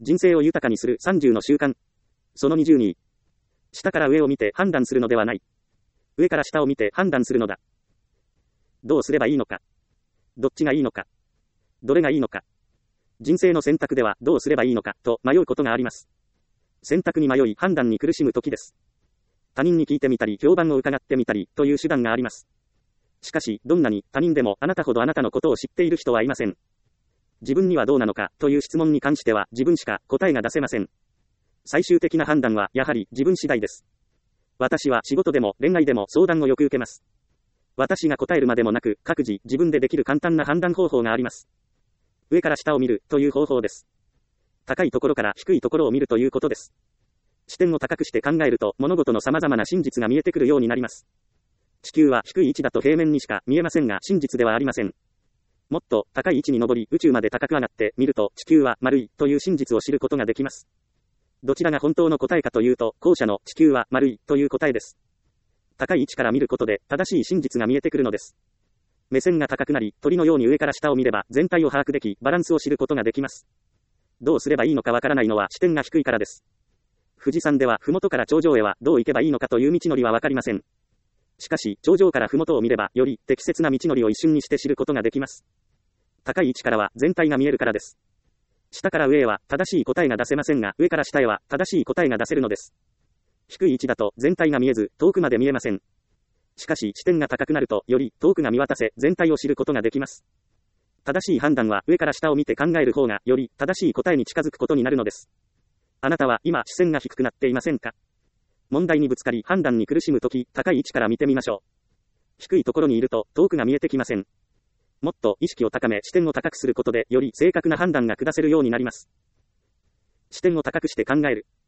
人生を豊かにする30の習慣。その22。下から上を見て判断するのではない。上から下を見て判断するのだ。どうすればいいのか。どっちがいいのか。どれがいいのか。人生の選択ではどうすればいいのかと迷うことがあります。選択に迷い判断に苦しむ時です。他人に聞いてみたり評判を伺ってみたりという手段があります。しかし、どんなに他人でもあなたほどあなたのことを知っている人はいません。自分にはどうなのかという質問に関しては自分しか答えが出せません。最終的な判断はやはり自分次第です。私は仕事でも恋愛でも相談をよく受けます。私が答えるまでもなく各自自分でできる簡単な判断方法があります。上から下を見るという方法です。高いところから低いところを見るということです。視点を高くして考えると物事の様々な真実が見えてくるようになります。地球は低い位置だと平面にしか見えませんが真実ではありません。もっと高い位置に登り宇宙まで高く上がって見ると地球は丸いという真実を知ることができます。どちらが本当の答えかというと後者の地球は丸いという答えです。高い位置から見ることで正しい真実が見えてくるのです。目線が高くなり鳥のように上から下を見れば全体を把握できバランスを知ることができます。どうすればいいのかわからないのは視点が低いからです。富士山では麓から頂上へはどう行けばいいのかという道のりはわかりません。しかし頂上から麓を見ればより適切な道のりを一瞬にして知ることができます。高い位置からは全体が見えるからです。下から上へは正しい答えが出せませんが上から下へは正しい答えが出せるのです。低い位置だと全体が見えず遠くまで見えません。しかし視点が高くなるとより遠くが見渡せ全体を知ることができます。正しい判断は上から下を見て考える方がより正しい答えに近づくことになるのです。あなたは今視線が低くなっていませんか？問題にぶつかり判断に苦しむとき高い位置から見てみましょう。低いところにいると遠くが見えてきません。もっと意識を高め視点を高くすることでより正確な判断が下せるようになります。視点を高くして考える。